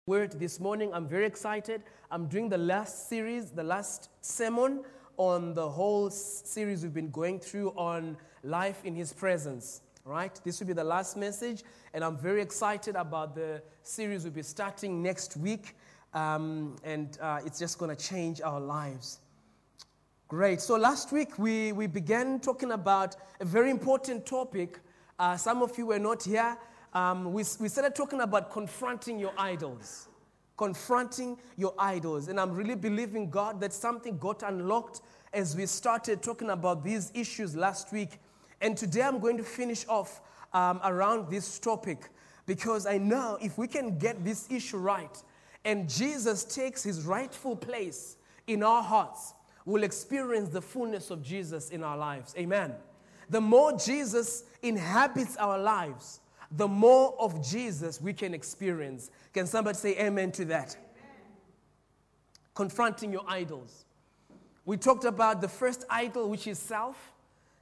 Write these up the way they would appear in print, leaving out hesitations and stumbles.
Word this morning. I'm very excited. I'm doing the last series, the last sermon on the whole series we've been going through on life in His presence. Right? This will be the last message, and I'm very excited about the series we'll be starting next week, and it's just going to change our lives. Great. So last week we began talking about a very important topic. Some of you were not here. We started talking about confronting your idols. Confronting your idols. And I'm really believing God that something got unlocked as we started talking about these issues last week. And today I'm going to finish off around this topic, because I know if we can get this issue right and Jesus takes His rightful place in our hearts, we'll experience the fullness of Jesus in our lives. Amen. The more Jesus inhabits our lives, the more of Jesus we can experience. Can somebody say amen to that? Amen. Confronting your idols. We talked about the first idol, which is self.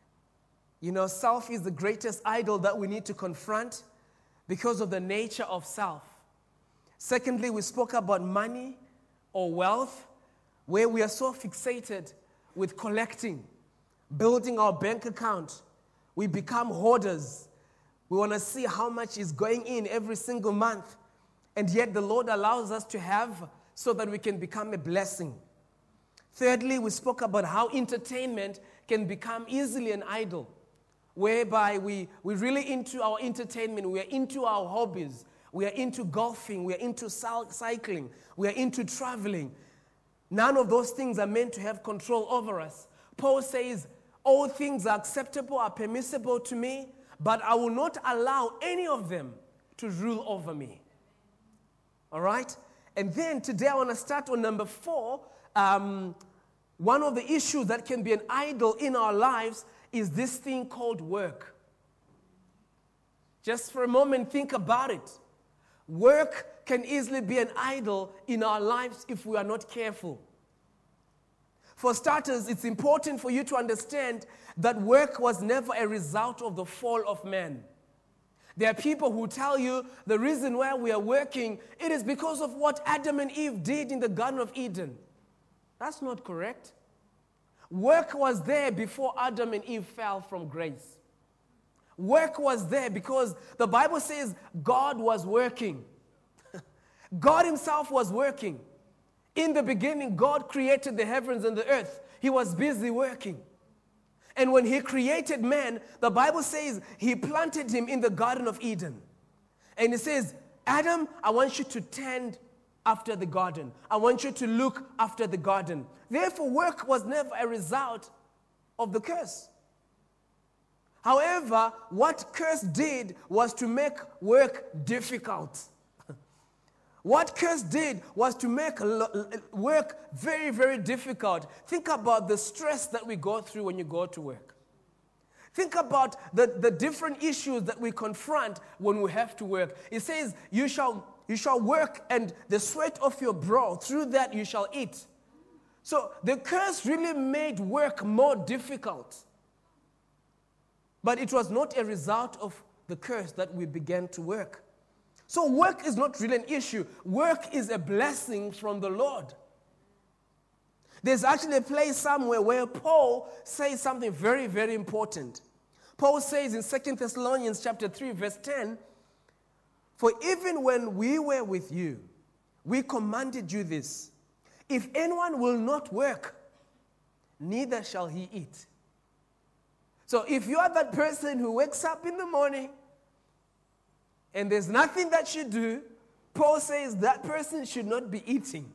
You know, self is the greatest idol that we need to confront because of the nature of self. Secondly, we spoke about money or wealth, where we are so fixated with collecting, building our bank account. We become hoarders. We want to see how much is going in every single month. And yet the Lord allows us to have so that we can become a blessing. Thirdly, we spoke about how entertainment can become easily an idol, whereby we're really into our entertainment. We are into our hobbies. We are into golfing. We are into cycling. We are into traveling. None of those things are meant to have control over us. Paul says, all things are acceptable, are permissible to me, but I will not allow any of them to rule over me. All right? And then today I want to start on number 4. One of the issues that can be an idol in our lives is this thing called work. Just for a moment, think about it. Work can easily be an idol in our lives if we are not careful. For starters, it's important for you to understand that work was never a result of the fall of man. There are people who tell you the reason why we are working, it is because of what Adam and Eve did in the Garden of Eden. That's not correct. Work was there before Adam and Eve fell from grace. Work was there because the Bible says God was working. God Himself was working. In the beginning, God created the heavens and the earth. He was busy working. And when He created man, the Bible says He planted him in the Garden of Eden. And it says, Adam, I want you to tend after the garden. I want you to look after the garden. Therefore, work was never a result of the curse. However, what curse did was to make work difficult. What curse did was to make work very, very difficult. Think about the stress that we go through when you go to work. Think about the different issues that we confront when we have to work. It says, you shall work, and the sweat of your brow, through that you shall eat. So the curse really made work more difficult. But it was not a result of the curse that we began to work. So work is not really an issue. Work is a blessing from the Lord. There's actually a place somewhere where Paul says something very, very important. Paul says in 2 Thessalonians chapter 3, verse 10, for even when we were with you, we commanded you this, if anyone will not work, neither shall he eat. So if you are that person who wakes up in the morning, and there's nothing that you do, Paul says that person should not be eating.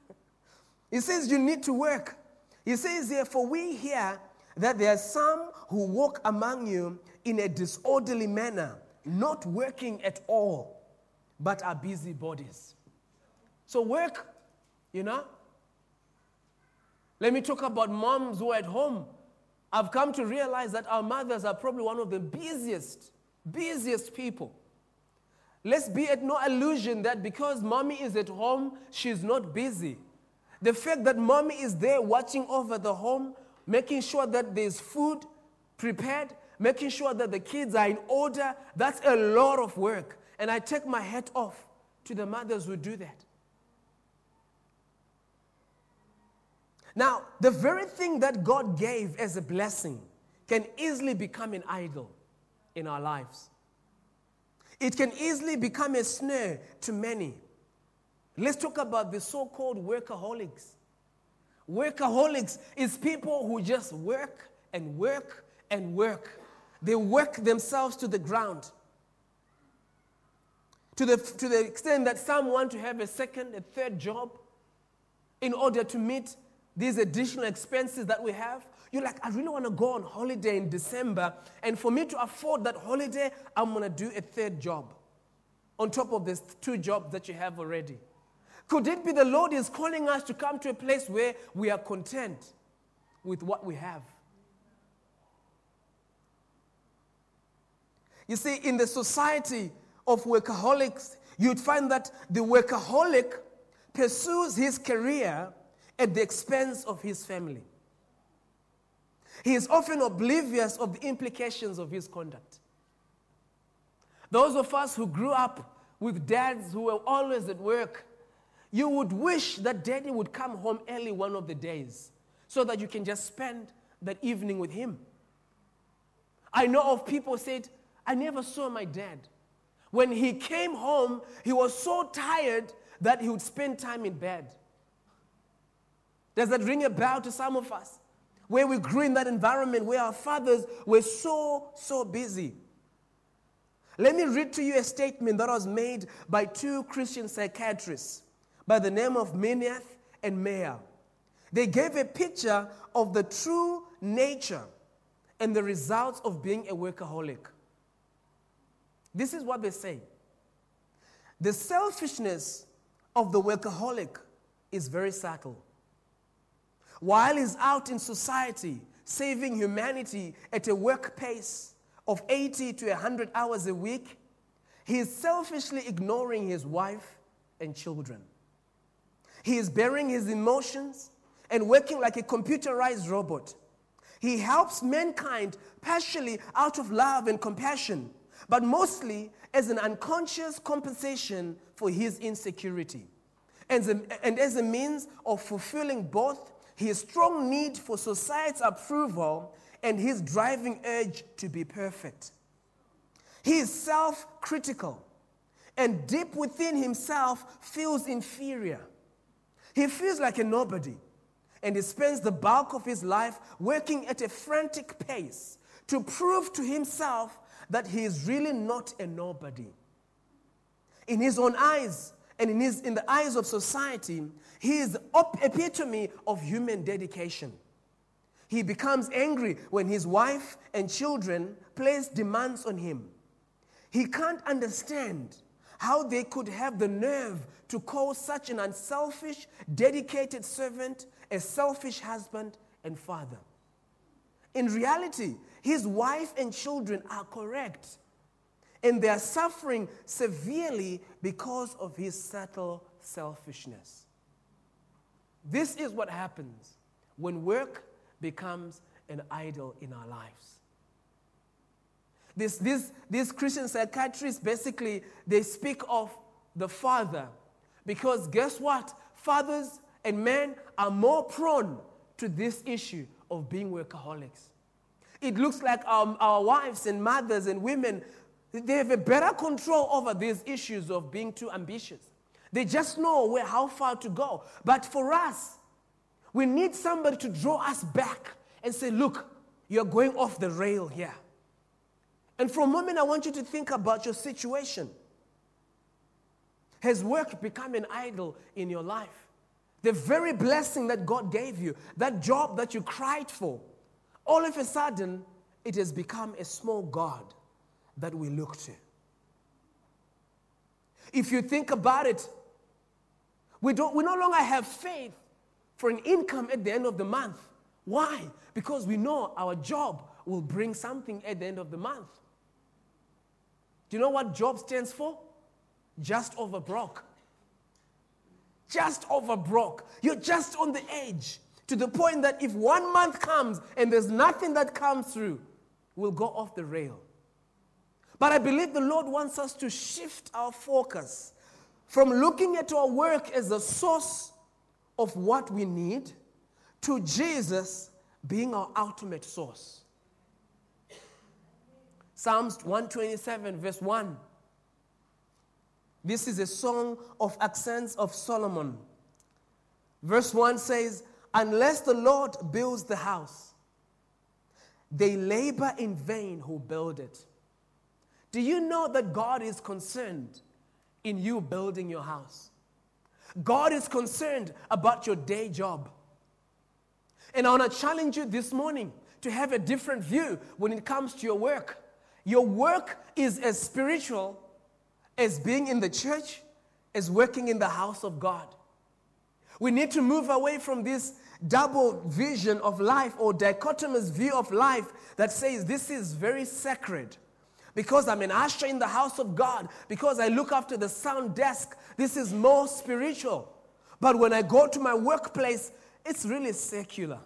He says you need to work. He says here, for we hear that there are some who walk among you in a disorderly manner, not working at all, but are busy bodies. So work, you know. Let me talk about moms who are at home. I've come to realize that our mothers are probably one of the busiest people. Let's be at no illusion that because mommy is at home, she's not busy. The fact that mommy is there watching over the home, making sure that there's food prepared, making sure that the kids are in order, that's a lot of work. And I take my hat off to the mothers who do that. Now, the very thing that God gave as a blessing can easily become an idol in our lives. It can easily become a snare to many. Let's talk about the so-called workaholics. Workaholics is people who just work and work and work. They work themselves to the ground. To the extent that some want to have a second, a third job in order to meet these additional expenses that we have. You're like, I really want to go on holiday in December, and for me to afford that holiday, I'm going to do a third job on top of the 2 jobs that you have already. Could it be the Lord is calling us to come to a place where we are content with what we have? You see, in the society of workaholics, you'd find that the workaholic pursues his career at the expense of his family. He is often oblivious of the implications of his conduct. Those of us who grew up with dads who were always at work, you would wish that daddy would come home early one of the days so that you can just spend that evening with him. I know of people who said, I never saw my dad. When he came home, he was so tired that he would spend time in bed. Does that ring a bell to some of us? Where we grew in that environment where our fathers were so busy. Let me read to you a statement that was made by 2 Christian psychiatrists by the name of Minath and Mayer. They gave a picture of the true nature and the results of being a workaholic. This is what they say. The selfishness of the workaholic is very subtle. While he's out in society saving humanity at a work pace of 80 to 100 hours a week, he is selfishly ignoring his wife and children. He is burying his emotions and working like a computerized robot. He helps mankind partially out of love and compassion, but mostly as an unconscious compensation for his insecurity, and as a means of fulfilling both his strong need for society's approval and his driving urge to be perfect. He is self-critical and deep within himself feels inferior. He feels like a nobody, and he spends the bulk of his life working at a frantic pace to prove to himself that he is really not a nobody. In his own eyes, and in the eyes of society, he is the epitome of human dedication. He becomes angry when his wife and children place demands on him. He can't understand how they could have the nerve to call such an unselfish, dedicated servant a selfish husband and father. In reality, his wife and children are correct, and they are suffering severely because of his subtle selfishness. This is what happens when work becomes an idol in our lives. These Christian psychiatrists, basically, they speak of the father because guess what? Fathers and men are more prone to this issue of being workaholics. It looks like our wives and mothers and women, they have a better control over these issues of being too ambitious. They just know how far to go. But for us, we need somebody to draw us back and say, look, you're going off the rail here. And for a moment, I want you to think about your situation. Has work become an idol in your life? The very blessing that God gave you, that job that you cried for, all of a sudden, it has become a small god that we look to. If you think about it, we no longer have faith for an income at the end of the month. Why? Because we know our job will bring something at the end of the month. Do you know what job stands for? Just over broke. Just over broke. You're just on the edge, to the point that if 1 month comes and there's nothing that comes through, we'll go off the rail. But I believe the Lord wants us to shift our focus From looking at our work as the source of what we need to Jesus being our ultimate source. Psalms 127 verse 1. This is a song of accents of Solomon. Verse 1 says, unless the Lord builds the house, they labor in vain who build it. Do you know that God is concerned in you building your house? God is concerned about your day job. And I want to challenge you this morning to have a different view when it comes to your work. Your work is as spiritual as being in the church, as working in the house of God. We need to move away from this double vision of life or dichotomous view of life that says this is very sacred. Because I'm an usher in the house of God, because I look after the sound desk, this is more spiritual. But when I go to my workplace, it's really secular.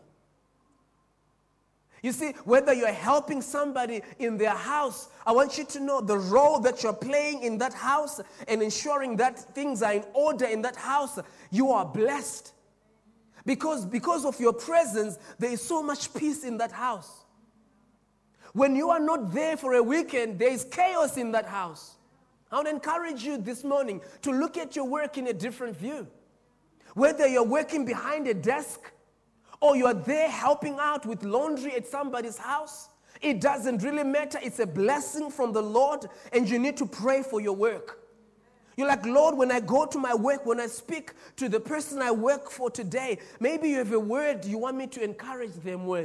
You see, whether you're helping somebody in their house, I want you to know the role that you're playing in that house and ensuring that things are in order in that house, you are blessed. Because of your presence, there is so much peace in that house. When you are not there for a weekend, there is chaos in that house. I would encourage you this morning to look at your work in a different view. Whether you're working behind a desk or you're there helping out with laundry at somebody's house, it doesn't really matter. It's a blessing from the Lord, and you need to pray for your work. You're like, Lord, when I go to my work, when I speak to the person I work for today, maybe you have a word you want me to encourage them with.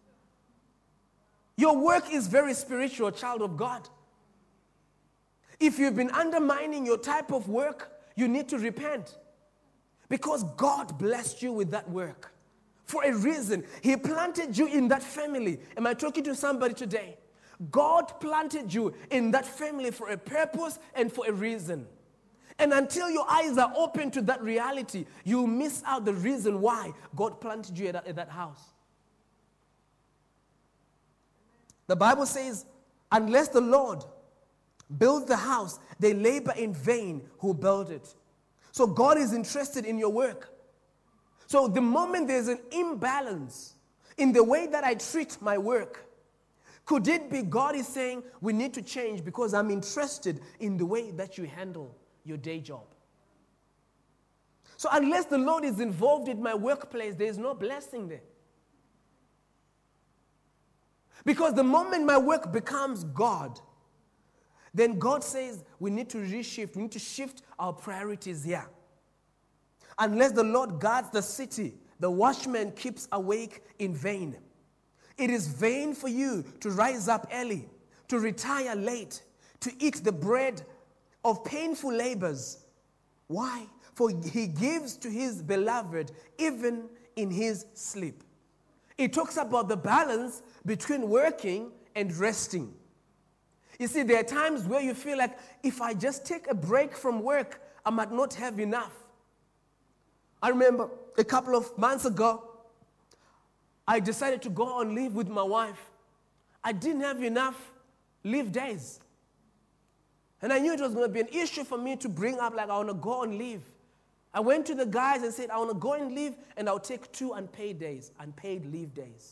Your work is very spiritual, child of God. If you've been undermining your type of work, you need to repent. Because God blessed you with that work. For a reason. He planted you in that family. Am I talking to somebody today? God planted you in that family for a purpose and for a reason. And until your eyes are open to that reality, you miss out the reason why God planted you at that house. The Bible says, unless the Lord builds the house, they labor in vain who build it. So God is interested in your work. So the moment there's an imbalance in the way that I treat my work, could it be God is saying we need to change because I'm interested in the way that you handle your day job? So unless the Lord is involved in my workplace, there's no blessing there. Because the moment my work becomes God, then God says we need to reshift, we need to shift our priorities here. Unless the Lord guards the city, the watchman keeps awake in vain. It is vain for you to rise up early, to retire late, to eat the bread of painful labors. Why? For he gives to his beloved even in his sleep. It talks about the balance between working and resting. You see, there are times where you feel like if I just take a break from work, I might not have enough. I remember a couple of months ago, I decided to go on leave with my wife. I didn't have enough leave days. And I knew it was going to be an issue for me to bring up, like, I want to go on leave. I went to the guys and said, I want to go on leave, and I'll take 2 unpaid days, unpaid leave days.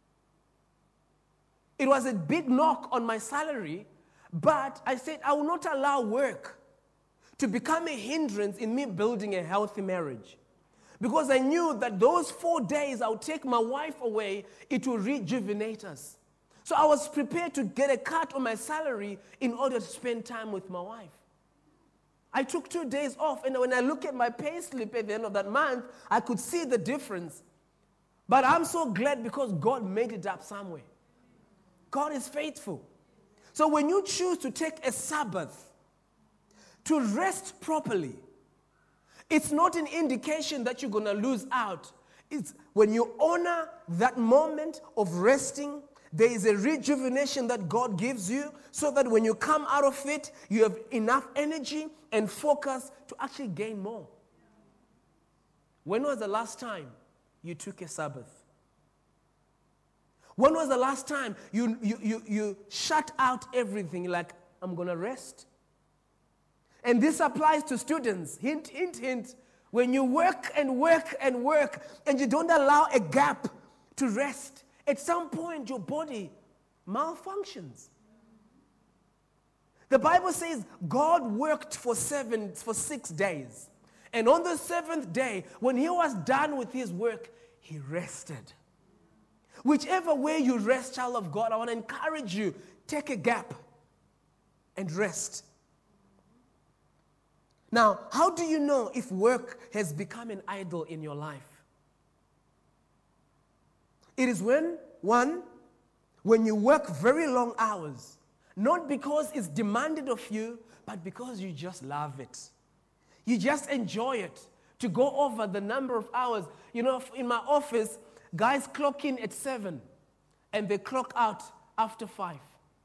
It was a big knock on my salary, but I said, I will not allow work to become a hindrance in me building a healthy marriage. Because I knew that those 4 days I would take my wife away, it will rejuvenate us. So I was prepared to get a cut on my salary in order to spend time with my wife. I took 2 days off, and when I look at my pay slip at the end of that month, I could see the difference. But I'm so glad because God made it up somewhere. God is faithful. So when you choose to take a Sabbath to rest properly, it's not an indication that you're going to lose out. It's when you honor that moment of resting, there is a rejuvenation that God gives you so that when you come out of it, you have enough energy and focus to actually gain more. When was the last time you took a Sabbath? When was the last time you shut out everything like, I'm going to rest? And this applies to students. Hint, hint, hint. When you work and work and work and you don't allow a gap to rest, at some point your body malfunctions. The Bible says God worked for 6 days. And on the seventh day, when he was done with his work, he rested. Whichever way you rest, child of God, I want to encourage you, take a gap and rest. Now, how do you know if work has become an idol in your life? It is when you work very long hours, not because it's demanded of you, but because you just love it. You just enjoy it. To go over the number of hours. You know, in my office, guys clock in at 7 and they clock out after 5.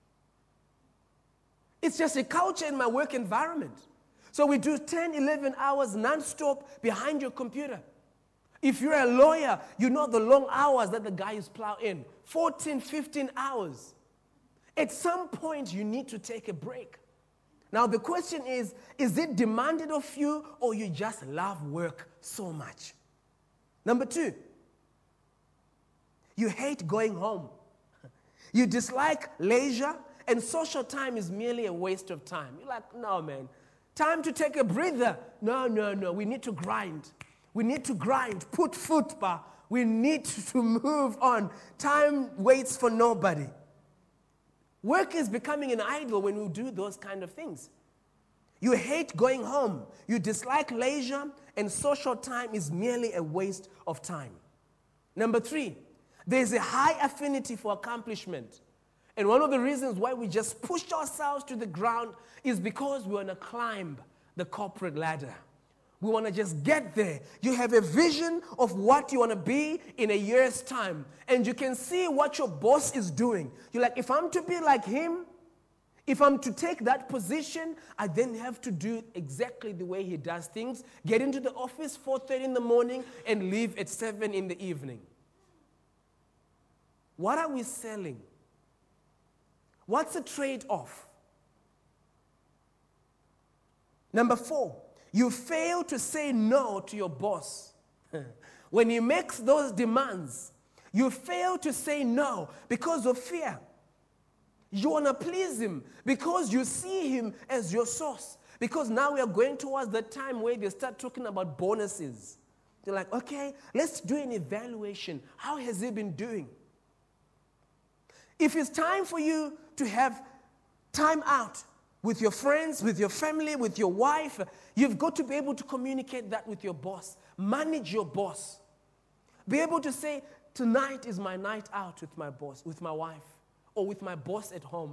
It's just a culture in my work environment. So we do 10, 11 hours non-stop behind your computer. If you're a lawyer, you know the long hours that the guys plow in. 14, 15 hours. At some point, you need to take a break. Now, the question is it demanded of you or you just love work so much? Number 2, you hate going home. You dislike leisure, and social time is merely a waste of time. You're like, no, man. Time to take a breather. No. We need to grind. We need to grind. Put foot bar. We need to move on. Time waits for nobody. Work is becoming an idol when we do those kind of things. You hate going home. You dislike leisure, and social time is merely a waste of time. Number 3, there's a high affinity for accomplishment. And one of the reasons why we just push ourselves to the ground is because we want to climb the corporate ladder. We want to just get there. You have a vision of what you want to be in a year's time. And you can see what your boss is doing. You're like, if I'm to be like him, if I'm to take that position, I then have to do exactly the way he does things. Get into the office 4:30 in the morning and leave at 7 in the evening. What are we selling? What's the trade-off? Number 4, you fail to say no to your boss. When he makes those demands, you fail to say no because of fear. You want to please him because you see him as your source. Because now we are going towards the time where they start talking about bonuses. They're like, okay, let's do an evaluation. How has he been doing? If it's time for you to have time out with your friends, with your family, with your wife, you've got to be able to communicate that with your boss. Manage your boss. Be able to say, tonight is my night out with my boss, with my wife, or with my boss at home.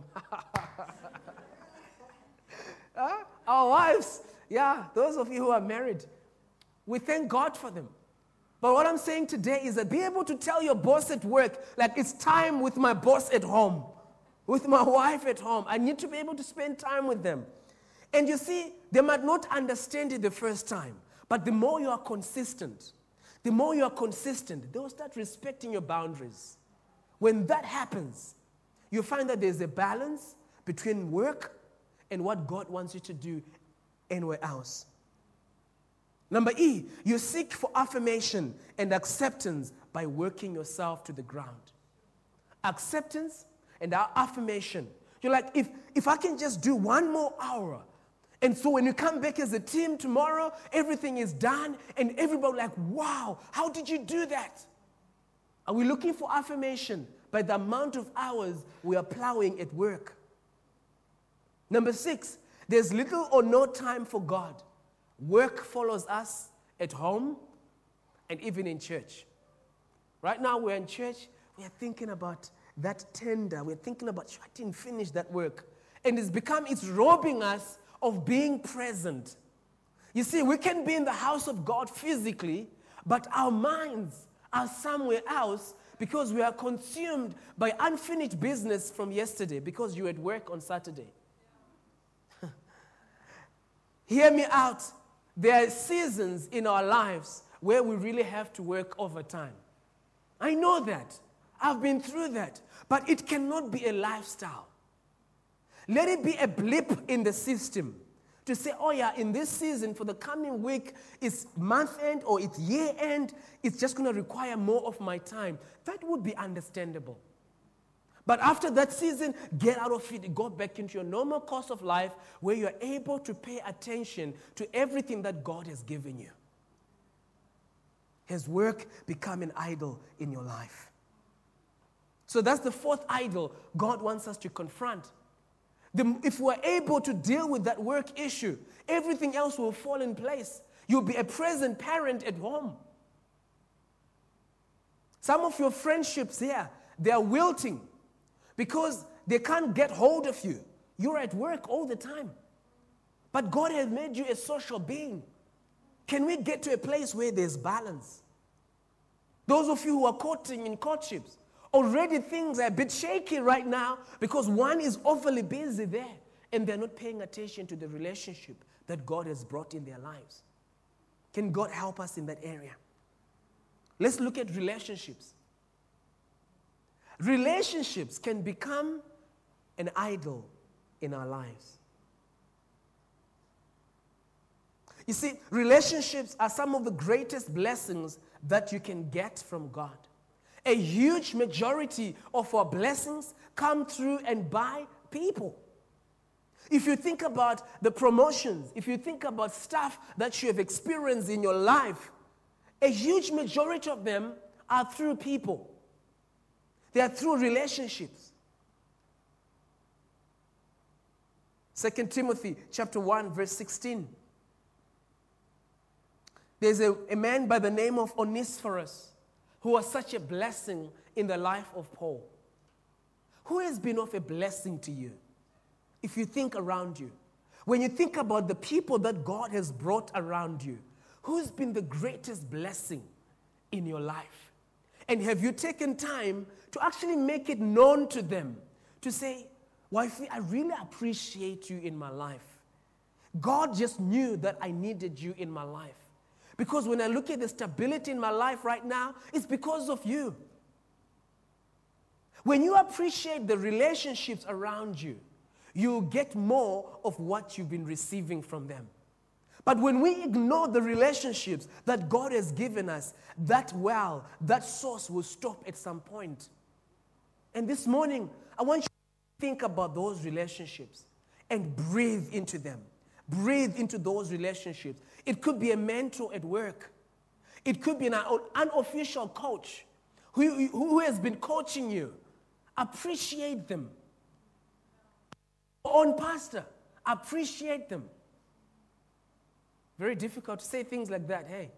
Our wives, those of you who are married, we thank God for them. But what I'm saying today is that be able to tell your boss at work, like, it's time with my boss at home, with my wife at home. I need to be able to spend time with them. And you see, they might not understand it the first time, but the more you are consistent, they will start respecting your boundaries. When that happens, you find that there's a balance between work and what God wants you to do anywhere else. Number E, you seek for affirmation and acceptance by working yourself to the ground. Acceptance and affirmation. You're like, if I can just do one more hour, and so when you come back as a team tomorrow, everything is done, and everybody like, wow, how did you do that? Are we looking for affirmation by the amount of hours we are plowing at work? Number 6, there's little or no time for God. Work follows us at home and even in church. Right now we're in church, we're thinking about that tender. We're thinking about, I didn't finish that work. And it's robbing us of being present. You see, we can be in the house of God physically, but our minds are somewhere else because we are consumed by unfinished business from yesterday because you at work on Saturday. Hear me out. There are seasons in our lives where we really have to work overtime. I know that. I've been through that. But it cannot be a lifestyle. Let it be a blip in the system To say, oh yeah, in this season, for the coming week, it's month end or it's year end, it's just going to require more of my time. That would be understandable. But after that season, get out of it, go back into your normal course of life where you're able to pay attention to everything that God has given you. Has work become an idol in your life? So that's the fourth idol God wants us to confront. If we're able to deal with that work issue, everything else will fall in place. You'll be a present parent at home. Some of your friendships here, they are wilting because they can't get hold of you. You're at work all the time. But God has made you a social being. Can we get to a place where there's balance? Those of you who are courting in courtships, already things are a bit shaky right now because one is overly busy there and they're not paying attention to the relationship that God has brought in their lives. Can God help us in that area? Let's look at relationships. Relationships can become an idol in our lives. You see, relationships are some of the greatest blessings that you can get from God. A huge majority of our blessings come through and by people. If you think about the promotions, if you think about stuff that you have experienced in your life, a huge majority of them are through people. They are through relationships. 2 Timothy chapter 1, verse 16. There's a man by the name of Onesiphorus who was such a blessing in the life of Paul. Who has been of a blessing to you? If you think around you, when you think about the people that God has brought around you, who's been the greatest blessing in your life? And have you taken time to actually make it known to them? To say, wifey, I really appreciate you in my life. God just knew that I needed you in my life. Because when I look at the stability in my life right now, it's because of you. When you appreciate the relationships around you, you'll get more of what you've been receiving from them. But when we ignore the relationships that God has given us, that well, that source will stop at some point. And this morning, I want you to think about those relationships and breathe into them. Breathe into those relationships. It could be a mentor at work. It could be an unofficial coach who has been coaching you. Appreciate them. Your own pastor, appreciate them. Very difficult to say things like that, hey.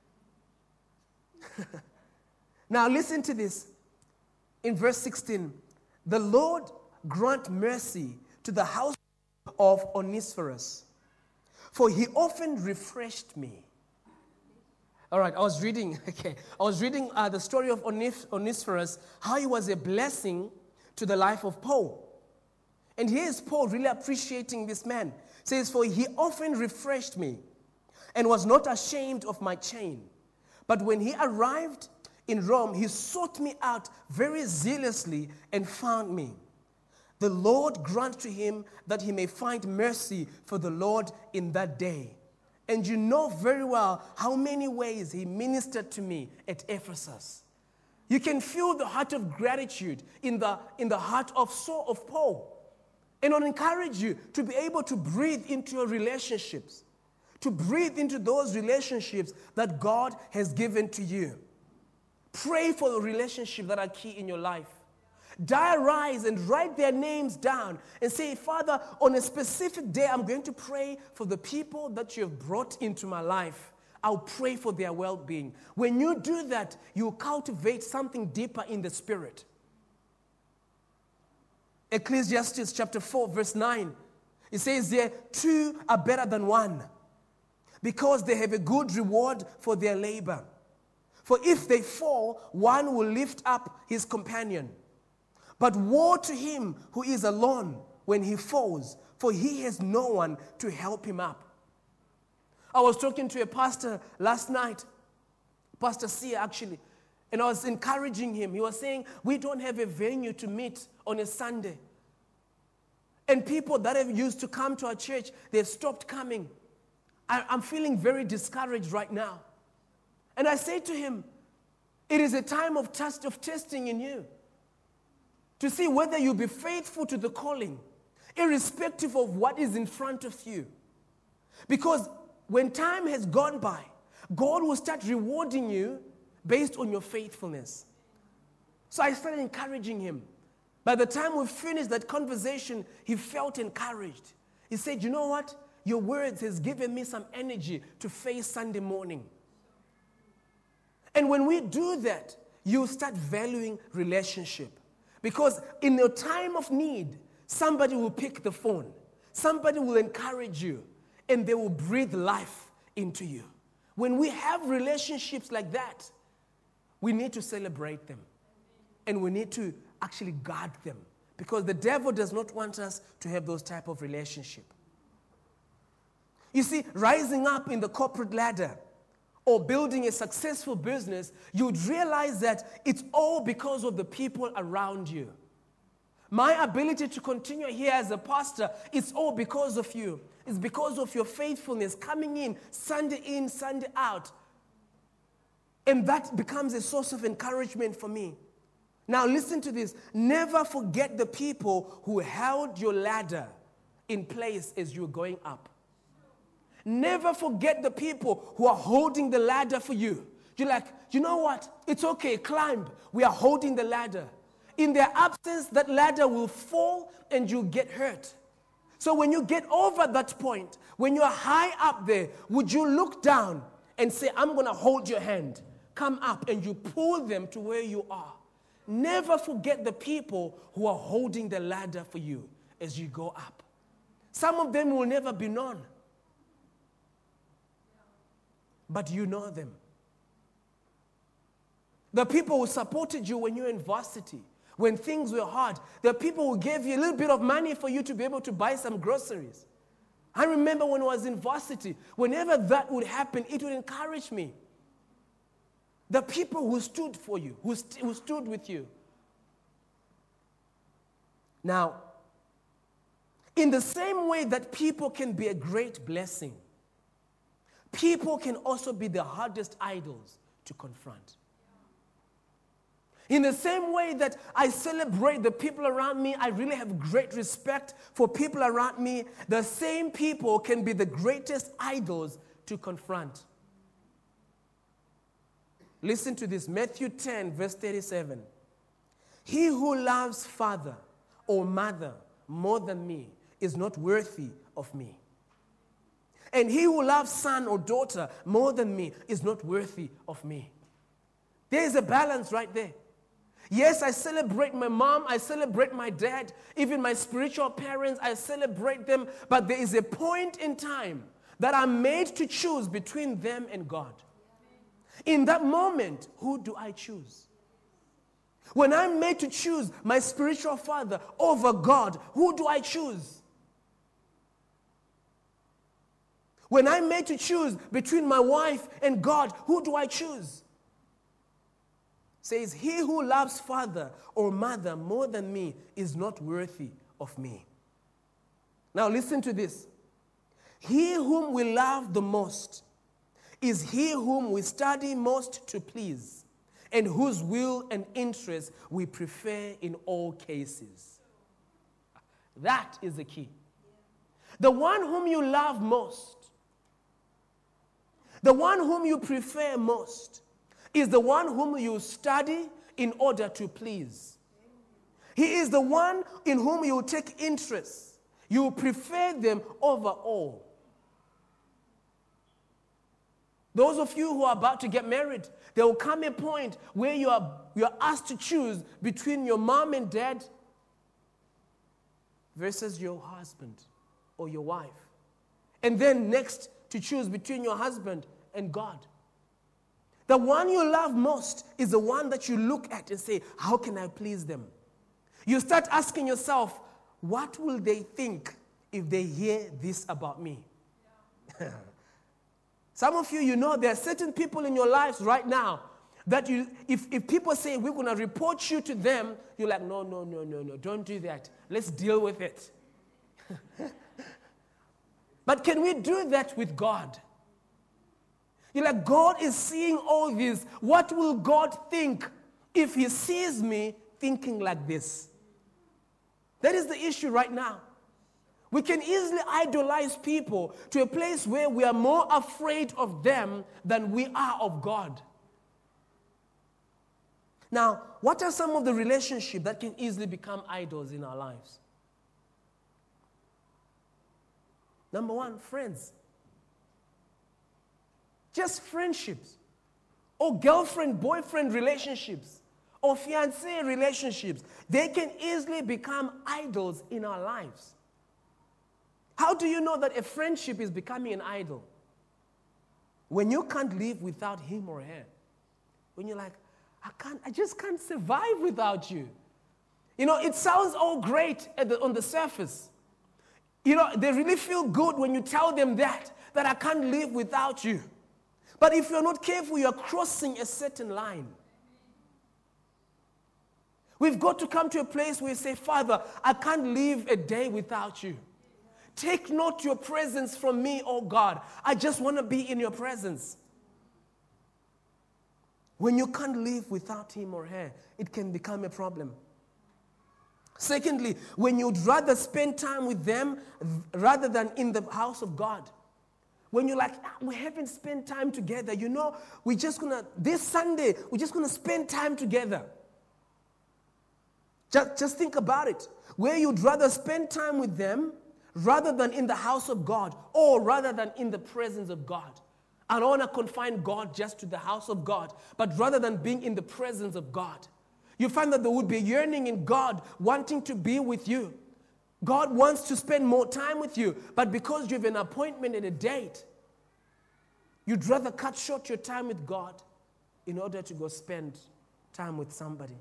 Now listen to this. In verse 16, the Lord grant mercy to the house of Onesiphorus, for he often refreshed me. All right, I was reading the story of Onesiphorus, how he was a blessing to the life of Paul. And here is Paul really appreciating this man. It says, for he often refreshed me and was not ashamed of my chain. But when he arrived in Rome, he sought me out very zealously and found me. The Lord grant to him that he may find mercy for the Lord in that day. And you know very well how many ways he ministered to me at Ephesus. You can feel the heart of gratitude in the heart of Saul, of Paul. And I'll encourage you to be able to breathe into your relationships, to breathe into those relationships that God has given to you. Pray for the relationships that are key in your life. Diarize and write their names down and say, Father, on a specific day, I'm going to pray for the people that you have brought into my life. I'll pray for their well-being. When you do that, you cultivate something deeper in the spirit. Ecclesiastes chapter 4, verse 9. It says there, two are better than one, because they have a good reward for their labor. For if they fall, one will lift up his companion. But woe to him who is alone when he falls, for he has no one to help him up. I was talking to a pastor last night, Pastor Sia actually, and I was encouraging him. He was saying, we don't have a venue to meet on a Sunday. And people that have used to come to our church, they've stopped coming. I'm feeling very discouraged right now. And I say to him, it is a time of testing in you to see whether you'll be faithful to the calling, irrespective of what is in front of you. Because when time has gone by, God will start rewarding you based on your faithfulness. So I started encouraging him. By the time we finished that conversation, he felt encouraged. He said, you know what? Your words has given me some energy to face Sunday morning. And when we do that, you start valuing relationship. Because in your time of need, somebody will pick the phone. Somebody will encourage you. And they will breathe life into you. When we have relationships like that, we need to celebrate them. And we need to actually guard them. Because the devil does not want us to have those type of relationship. You see, rising up in the corporate ladder or building a successful business, you'd realize that it's all because of the people around you. My ability to continue here as a pastor, it's all because of you. It's because of your faithfulness coming in, Sunday out. And that becomes a source of encouragement for me. Now listen to this. Never forget the people who held your ladder in place as you're going up. Never forget the people who are holding the ladder for you. You're like, you know what? It's okay, climb. We are holding the ladder. In their absence, that ladder will fall and you'll get hurt. So when you get over that point, when you're high up there, would you look down and say, I'm going to hold your hand. Come up, and you pull them to where you are. Never forget the people who are holding the ladder for you as you go up. Some of them will never be known. But you know them. The people who supported you when you were in varsity, when things were hard, the people who gave you a little bit of money for you to be able to buy some groceries. I remember when I was in varsity, whenever that would happen, it would encourage me. The people who stood for you, who stood with you. Now, in the same way that people can be a great blessing, people can also be the hardest idols to confront. In the same way that I celebrate the people around me, I really have great respect for people around me, the same people can be the greatest idols to confront. Listen to this, Matthew 10, verse 37. He who loves father or mother more than me is not worthy of me. And he who loves son or daughter more than me is not worthy of me. There is a balance right there. Yes, I celebrate my mom, I celebrate my dad, even my spiritual parents, I celebrate them, but there is a point in time that I'm made to choose between them and God. In that moment, who do I choose? When I'm made to choose my spiritual father over God, who do I choose? When I'm made to choose between my wife and God, who do I choose? Says, he who loves father or mother more than me is not worthy of me. Now listen to this. He whom we love the most is he whom we study most to please, and whose will and interest we prefer in all cases. That is the key. The one whom you love most, the one whom you prefer most, is the one whom you study in order to please. He is the one in whom you take interest. You prefer them over all. Those of you who are about to get married, there will come a point where you are asked to choose between your mom and dad versus your husband or your wife. And then next to choose between your husband and God. The one you love most is the one that you look at and say, how can I please them? You start asking yourself, what will they think if they hear this about me? Yeah. Some of you, you know, there are certain people in your lives right now that if people say, we're going to report you to them, you're like, no, don't do that. Let's deal with it. But can we do that with God? You're like, God is seeing all this. What will God think if he sees me thinking like this? That is the issue right now. We can easily idolize people to a place where we are more afraid of them than we are of God. Now, what are some of the relationships that can easily become idols in our lives? Number one, friends. Just friendships. Or girlfriend-boyfriend relationships. Or fiancé relationships. They can easily become idols in our lives. How do you know that a friendship is becoming an idol? When you can't live without him or her. When you're like, I just can't survive without you. You know, it sounds all great on the surface. You know, they really feel good when you tell them that I can't live without you. But if you're not careful, you're crossing a certain line. We've got to come to a place where we say, Father, I can't live a day without you. Take not your presence from me, oh God. I just want to be in your presence. When you can't live without him or her, it can become a problem. Secondly, when you'd rather spend time with them rather than in the house of God. When you're like, we haven't spent time together, you know, this Sunday, we're just going to spend time together. Just think about it. Where you'd rather spend time with them rather than in the house of God or rather than in the presence of God. I don't want to confine God just to the house of God, but rather than being in the presence of God. You find that there would be a yearning in God wanting to be with you. God wants to spend more time with you, but because you have an appointment and a date, you'd rather cut short your time with God in order to go spend time with somebody.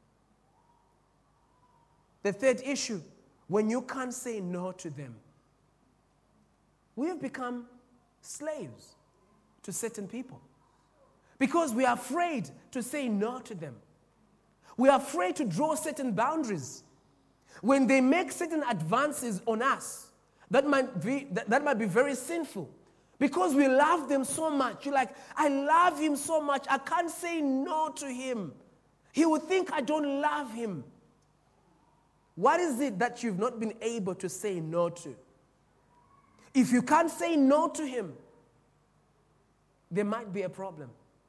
The third issue, when you can't say no to them. We have become slaves to certain people because we are afraid to say no to them. We are afraid to draw certain boundaries. When they make certain advances on us, that might be very sinful because we love them so much. You're like, I love him so much, I can't say no to him. He would think I don't love him. What is it that you've not been able to say no to? If you can't say no to him, there might be a problem.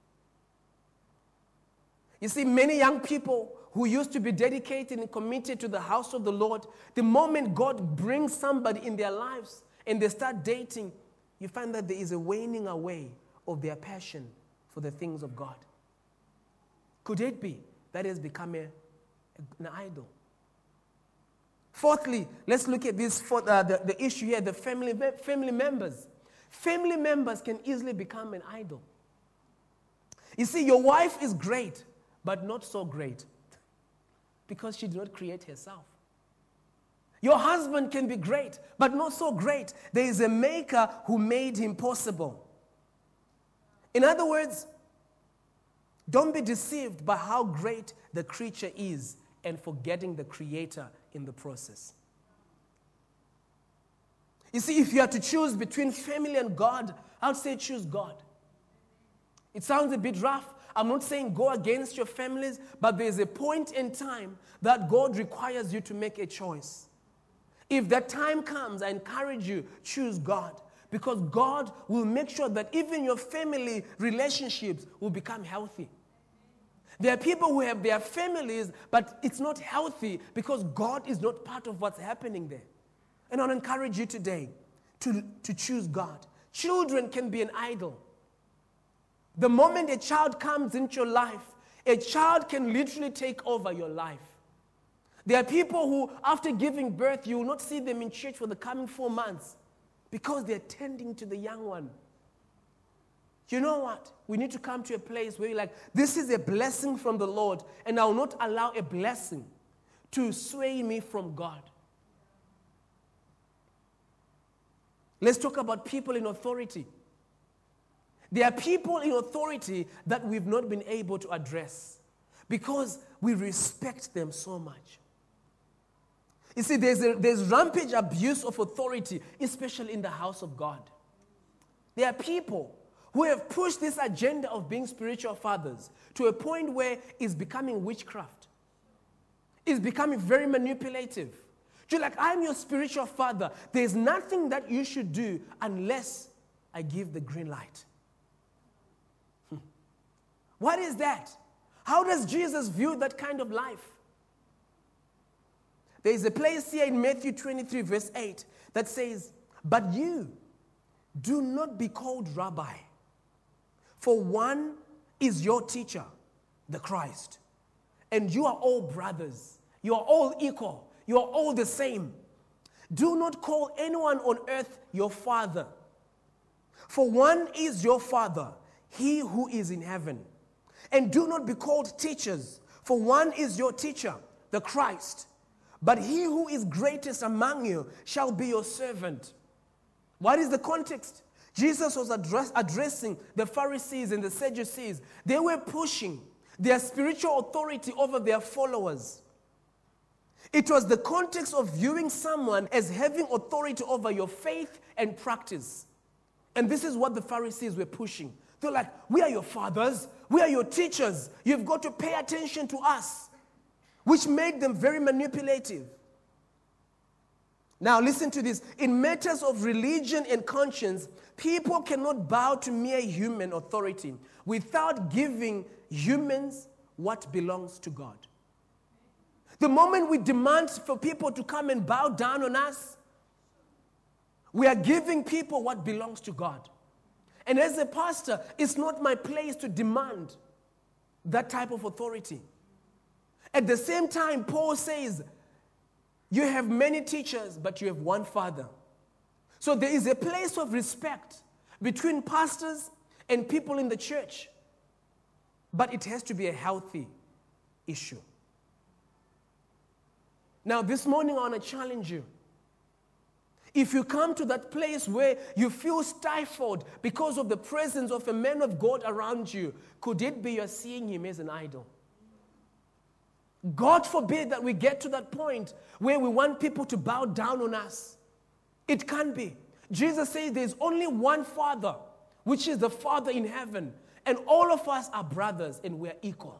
You see, many young people who used to be dedicated and committed to the house of the Lord, the moment God brings somebody in their lives and they start dating, you find that there is a waning away of their passion for the things of God. Could it be that has become an idol? Fourthly, let's look at this for the issue here, the family members. Family members can easily become an idol. You see, your wife is great, but not so great because she did not create herself. Your husband can be great, but not so great. There is a maker who made him possible. In other words, don't be deceived by how great the creature is and forgetting the creator in the process. You see, if you had to choose between family and God, I would say choose God. It sounds a bit rough. I'm not saying go against your families, but there's a point in time that God requires you to make a choice. If that time comes, I encourage you, choose God. Because God will make sure that even your family relationships will become healthy. There are people who have their families, but it's not healthy because God is not part of what's happening there. And I'll encourage you today to choose God. Children can be an idol. The moment a child comes into your life, a child can literally take over your life. There are people who, after giving birth, you will not see them in church for the coming 4 months because they're tending to the young one. You know what? We need to come to a place where you're like, this is a blessing from the Lord, and I will not allow a blessing to sway me from God. Let's talk about people in authority. There are people in authority that we've not been able to address because we respect them so much. You see, there's rampant abuse of authority, especially in the house of God. There are people who have pushed this agenda of being spiritual fathers to a point where it's becoming witchcraft. It's becoming very manipulative. You're like, I'm your spiritual father. There's nothing that you should do unless I give the green light. What is that? How does Jesus view that kind of life? There is a place here in Matthew 23, verse 8, that says, "But you do not be called rabbi, for one is your teacher, the Christ. And you are all brothers. You are all equal. You are all the same. Do not call anyone on earth your father, for one is your father, he who is in heaven. And do not be called teachers, for one is your teacher, the Christ. But he who is greatest among you shall be your servant." What is the context? Jesus was addressing the Pharisees and the Sadducees. They were pushing their spiritual authority over their followers. It was the context of viewing someone as having authority over your faith and practice. And this is what the Pharisees were pushing. They're like, we are your fathers, we are your teachers, you've got to pay attention to us, which made them very manipulative. Now listen to this. In matters of religion and conscience, people cannot bow to mere human authority without giving humans what belongs to God. The moment we demand for people to come and bow down on us, we are giving people what belongs to God. And as a pastor, it's not my place to demand that type of authority. At the same time, Paul says, you have many teachers, but you have one father. So there is a place of respect between pastors and people in the church. But it has to be a healthy issue. Now, this morning I want to challenge you. If you come to that place where you feel stifled because of the presence of a man of God around you, could it be you're seeing him as an idol? God forbid that we get to that point where we want people to bow down on us. It can't be. Jesus says there's only one Father, which is the Father in heaven. And all of us are brothers and we're equal.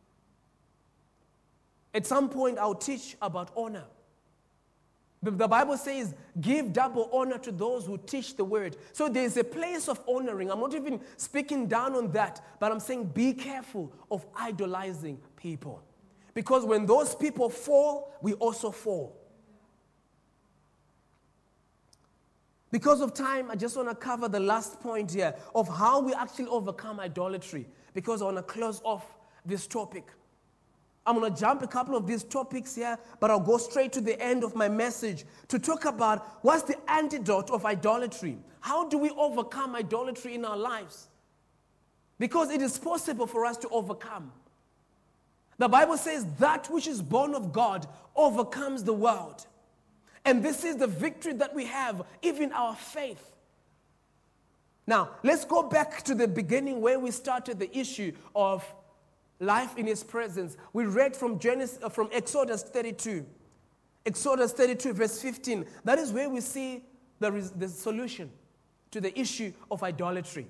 At some point, I'll teach about honor. The Bible says, give double honor to those who teach the word. So there's a place of honoring. I'm not even speaking down on that, but I'm saying be careful of idolizing people. Because when those people fall, we also fall. Because of time, I just want to cover the last point here of how we actually overcome idolatry. Because I want to close off this topic. I'm going to jump a couple of these topics here, but I'll go straight to the end of my message to talk about what's the antidote of idolatry. How do we overcome idolatry in our lives? Because it is possible for us to overcome. The Bible says that which is born of God overcomes the world. And this is the victory that we have, even our faith. Now, let's go back to the beginning where we started the issue of life in his presence. We read from Exodus 32. Exodus 32 verse 15. That is where we see the solution to the issue of idolatry.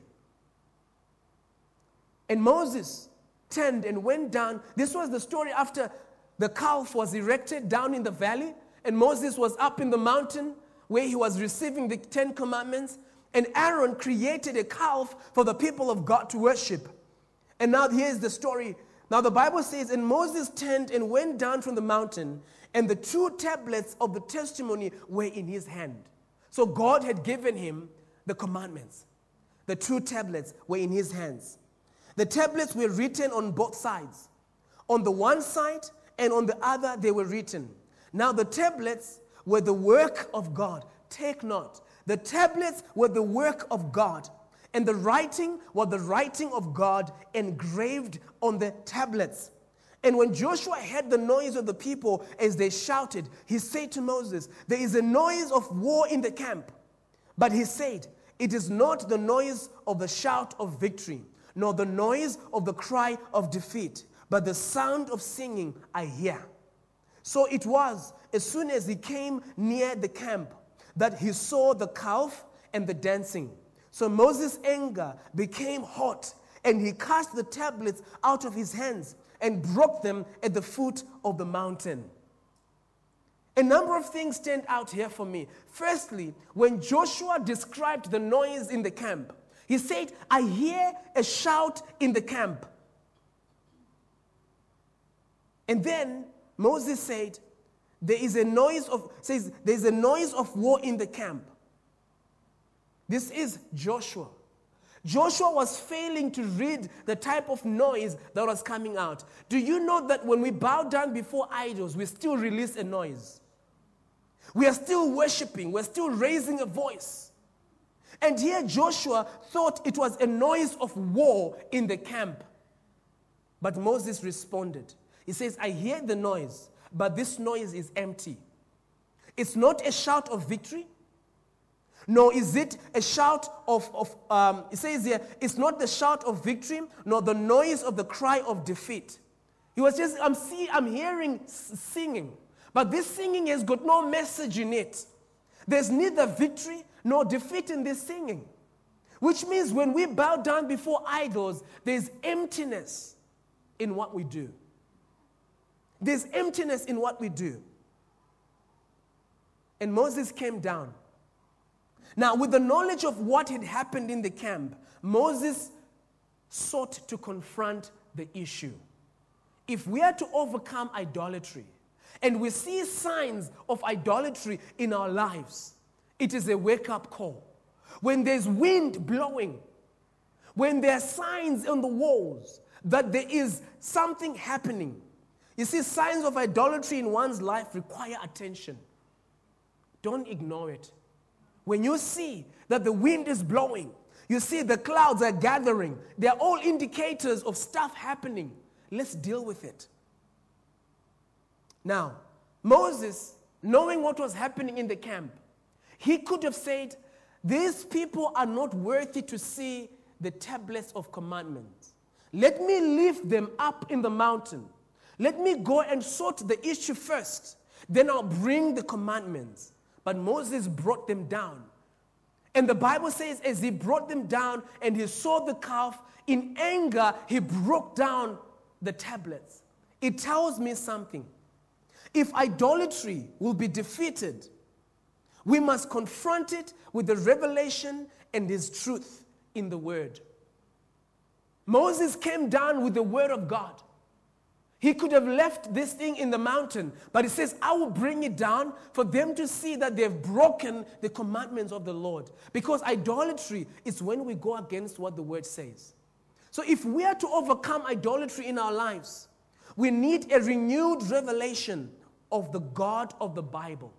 And Moses turned and went down. This was the story after the calf was erected down in the valley. And Moses was up in the mountain where he was receiving the 10 Commandments. And Aaron created a calf for the people of God to worship. And now here's the story. Now the Bible says, and Moses turned and went down from the mountain, and the 2 tablets of the testimony were in his hand. So God had given him the commandments. The 2 tablets were in his hands. The tablets were written on both sides. On the one side and on the other they were written. Now the tablets were the work of God. Take note. The tablets were the work of God. And the writing was the writing of God engraved on the tablets. And when Joshua heard the noise of the people as they shouted, he said to Moses, there is a noise of war in the camp. But he said, it is not the noise of the shout of victory, nor the noise of the cry of defeat, but the sound of singing I hear. So it was, as soon as he came near the camp, that he saw the calf and the dancing. So Moses' anger became hot, and he cast the tablets out of his hands and broke them at the foot of the mountain. A number of things stand out here for me. Firstly, when Joshua described the noise in the camp, he said, I hear a shout in the camp. And then Moses said, there's a noise of war in the camp. This is Joshua. Joshua was failing to read the type of noise that was coming out. Do you know that when we bow down before idols, we still release a noise? We are still worshiping. We're still raising a voice. And here Joshua thought it was a noise of war in the camp. But Moses responded. He says, I hear the noise, but this noise is empty. It's not a shout of victory. Nor is it a shout it says here, it's not the shout of victory, nor the noise of the cry of defeat. He was just, I'm hearing singing, but this singing has got no message in it. There's neither victory nor defeat in this singing. Which means when we bow down before idols, there's emptiness in what we do. There's emptiness in what we do. And Moses came down. Now, with the knowledge of what had happened in the camp, Moses sought to confront the issue. If we are to overcome idolatry, and we see signs of idolatry in our lives, it is a wake-up call. When there's wind blowing, when there are signs on the walls that there is something happening, you see, signs of idolatry in one's life require attention. Don't ignore it. When you see that the wind is blowing, you see the clouds are gathering, they are all indicators of stuff happening. Let's deal with it. Now, Moses, knowing what was happening in the camp, he could have said, these people are not worthy to see the tablets of commandments. Let me lift them up in the mountain. Let me go and sort the issue first. Then I'll bring the commandments. But Moses brought them down. And the Bible says, as he brought them down and he saw the calf, in anger, he broke down the tablets. It tells me something. If idolatry will be defeated, we must confront it with the revelation and his truth in the word. Moses came down with the word of God. He could have left this thing in the mountain, but he says, I will bring it down for them to see that they've broken the commandments of the Lord. Because idolatry is when we go against what the word says. So if we are to overcome idolatry in our lives, we need a renewed revelation of the God of the Bible.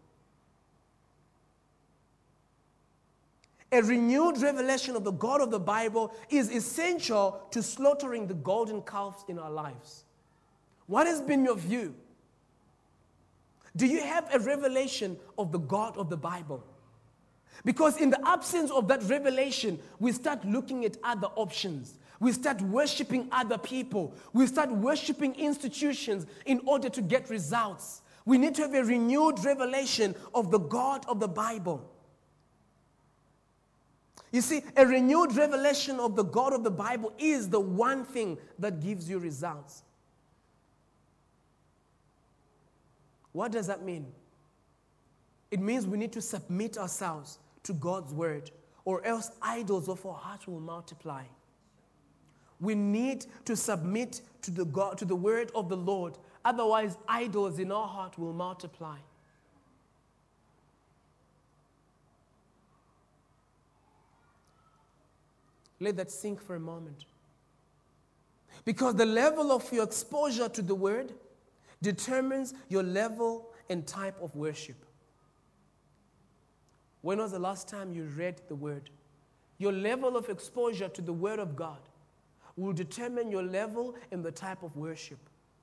A renewed revelation of the God of the Bible is essential to slaughtering the golden calves in our lives. What has been your view? Do you have a revelation of the God of the Bible? Because in the absence of that revelation, we start looking at other options. We start worshiping other people. We start worshiping institutions in order to get results. We need to have a renewed revelation of the God of the Bible. You see, a renewed revelation of the God of the Bible is the one thing that gives you results. What does that mean? It means we need to submit ourselves to God's word, or else idols of our heart will multiply. We need to submit to the word of the Lord. Otherwise, idols in our heart will multiply. Let that sink for a moment. Because the level of your exposure to the word determines your level and type of worship. When was the last time you read the word? Your level of exposure to the word of God will determine your level and the type of worship.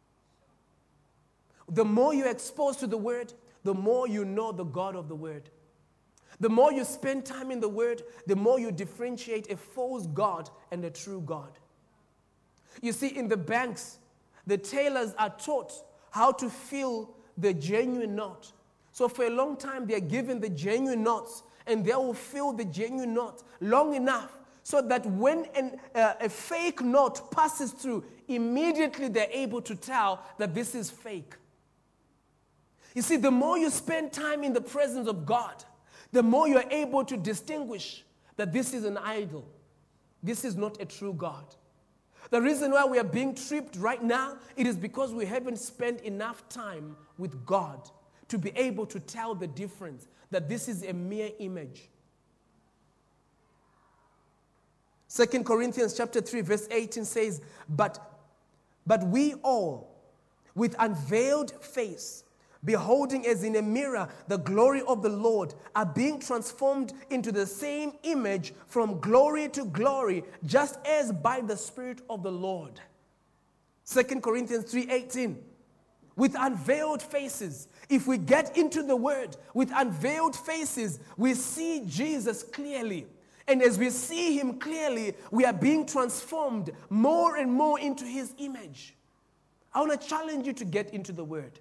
The more you're exposed to the word, the more you know the God of the word. The more you spend time in the word, the more you differentiate a false God and a true God. You see, in the banks, the tellers are taught how to fill the genuine knot. So for a long time, they're given the genuine knots, and they will fill the genuine knot long enough so that when a fake knot passes through, immediately they're able to tell that this is fake. You see, the more you spend time in the presence of God, the more you're able to distinguish that this is an idol. This is not a true God. The reason why we are being tripped right now, it is because we haven't spent enough time with God to be able to tell the difference, that this is a mere image. 2 Corinthians chapter 3 verse 18 says, But we all, with unveiled face, beholding as in a mirror the glory of the Lord, are being transformed into the same image from glory to glory, just as by the Spirit of the Lord. 2 Corinthians 3:18. With unveiled faces. If we get into the Word with unveiled faces, we see Jesus clearly. And as we see Him clearly, we are being transformed more and more into His image. I want to challenge you to get into the Word.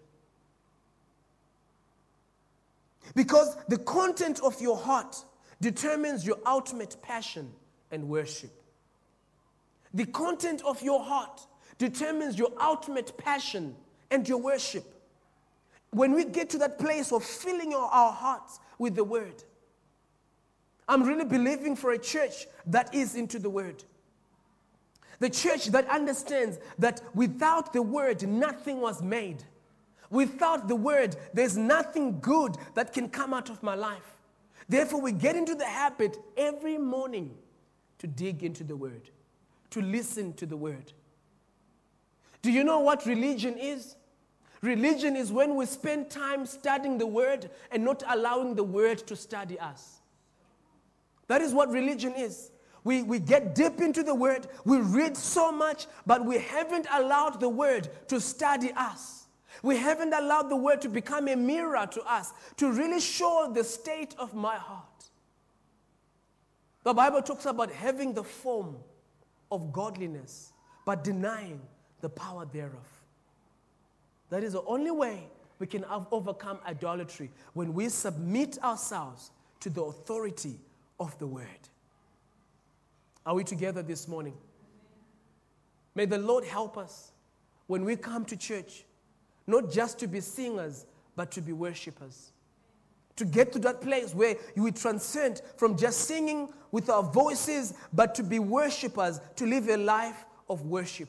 Because the content of your heart determines your ultimate passion and worship. The content of your heart determines your ultimate passion and your worship. When we get to that place of filling our hearts with the Word, I'm really believing for a church that is into the Word. The church that understands that without the Word, nothing was made. Without the Word, there's nothing good that can come out of my life. Therefore, we get into the habit every morning to dig into the Word, to listen to the Word. Do you know what religion is? Religion is when we spend time studying the Word and not allowing the Word to study us. That is what religion is. We get deep into the Word, we read so much, but we haven't allowed the Word to study us. We haven't allowed the Word to become a mirror to us, to really show the state of my heart. The Bible talks about having the form of godliness, but denying the power thereof. That is the only way we can overcome idolatry, when we submit ourselves to the authority of the Word. Are we together this morning? May the Lord help us when we come to church, not just to be singers, but to be worshipers. To get to that place where we transcend from just singing with our voices, but to be worshipers, to live a life of worship.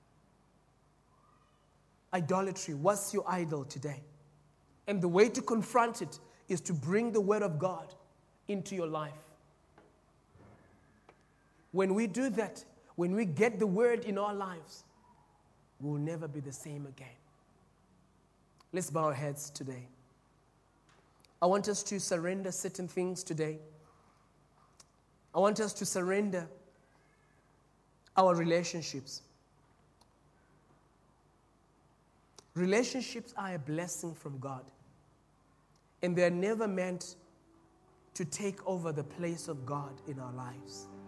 Idolatry, what's your idol today? And the way to confront it is to bring the Word of God into your life. When we do that, when we get the Word in our lives, we will never be the same again. Let's bow our heads today. I want us to surrender certain things today. I want us to surrender our relationships. Relationships are a blessing from God, and they are never meant to take over the place of God in our lives.